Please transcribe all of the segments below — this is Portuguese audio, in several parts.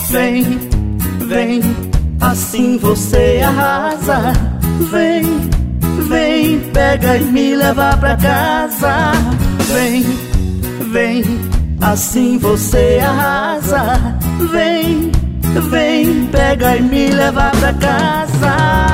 Vem, vem, assim você arrasa. Vem, vem, pega e me leva pra casa. Vem, vem, assim você arrasa. Vem, vem, pega e me leva pra casa.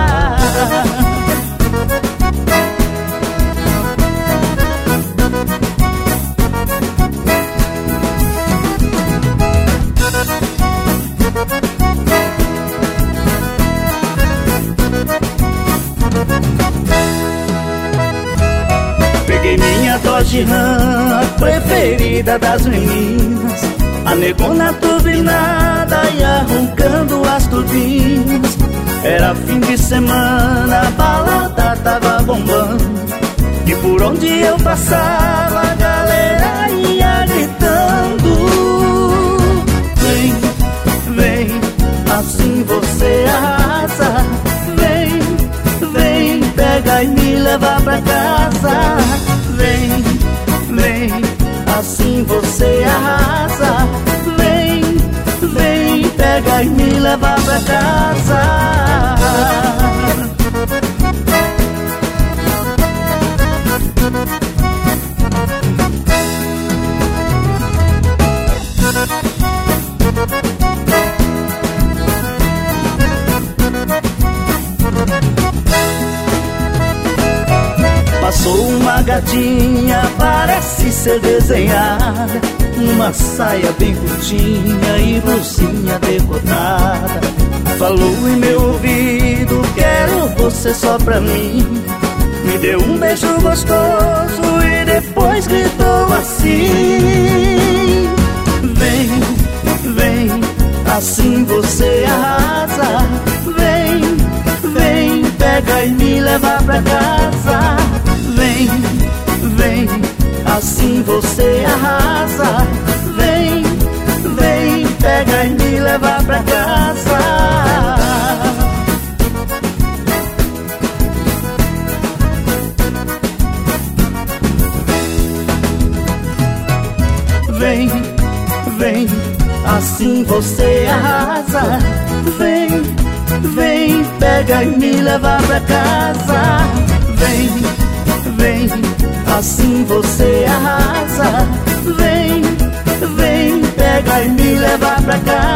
Peguei minha Dodge Ram, a preferida das meninas, a negona turbinada e arrancando as turbinas. Era fim de semana, a balada tava bombando, e por onde eu passava a galera ia gritando. Vem, vem, assim você arrasa. Vem, vem, pega e me leva pra casa. Vem, vem, assim você arrasa. Vem, vem, pega e me leva pra casa. Passou uma gatinha, parece ser desenhada, uma saia bem curtinha e blusinha decotada. Falou em meu ouvido, quero você só pra mim. Me deu um beijo gostoso e depois gritou assim: vem, vem, assim você arrasa. Vem, vem, pega e me leva pra casa. Vem, vem, assim você arrasa. Vem, vem, pega e me leva pra casa. Vem, vem, assim você arrasa. Vem, vem, pega e me leva pra casa. Vem, vem, assim você arrasa. Vem, vem, pega e me leva pra casa.